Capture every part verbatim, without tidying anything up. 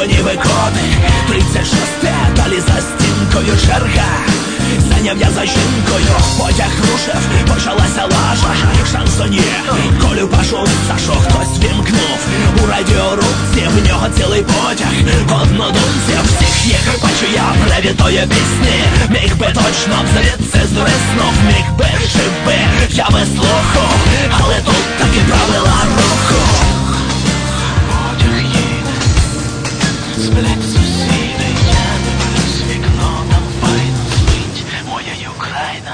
ніби коти. Тридцять шосте, далі за стінкою черга. Зайняв я за жінкою, потяг рушив, почалася лажа. Шансоньє, Колю Пашу Сашу хтось вімкнув. У радіорубці в нього цілий потяг однодумців. Всіх їх бачу я в реві тої пісні. Міг би точно звідси здриснув, міг би, жив би я без слуху, але тут такі правила руху. Потяг їде, сплять сусіди, я дивлюсь вікно, там файно спить моя Україна.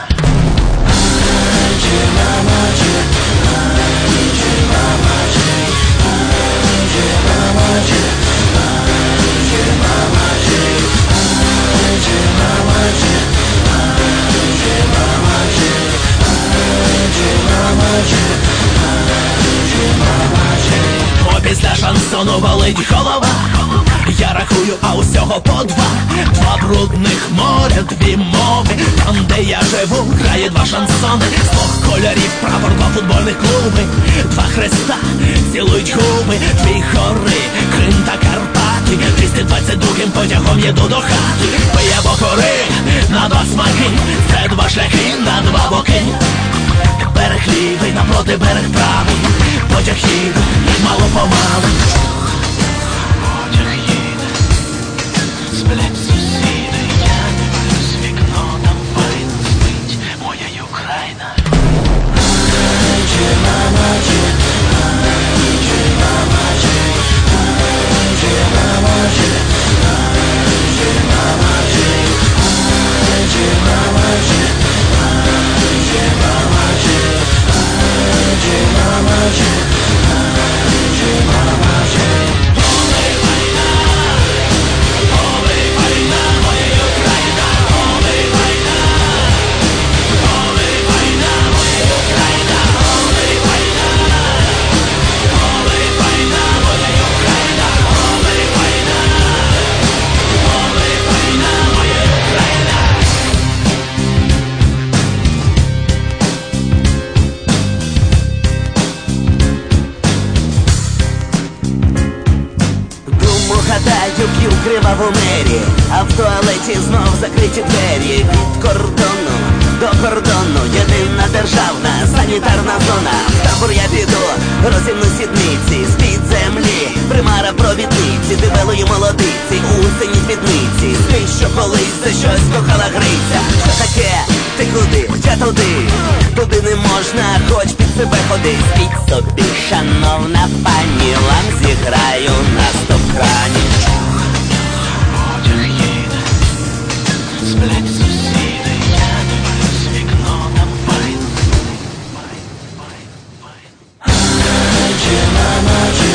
Після шансону болить голова. Я рахую, а усього по два. Два брудних моря, дві мови. Там, де я живу, грає два шансони. З двох кольорів прапор, два футбольних клуби. Два хреста цілують губи. Дві гори, Крим та Карпати. двісті двадцять другим потягом їду до хати. Пиє бокори на два смаки. Це два шляхи на два боки. Берег лівий, напроти берег правий. Потяг їде, мало-помалу. Потяг їде, сплять сусіди, я дивлюсь вікно, там файно спить моя Україна. Гадаю, п'ю в криваву мері, а в туалеті знов закриті двері. Від кордону до кордону єдина державна санітарна зона. В табор я піду, розімну сідниці. З-під землі примара провідниці, дебелої молодиці у синій спідниці. Ти, що колись за щось кохала гриця. Що таке? Ти куди? Я туди. Туди не можна, хоч під себе ходи. Спіть собі, шановна пані, вам зіграю на стоп-крані. Потяг їде, сплять сусіди, я дивлюсь вікно, там файно спить.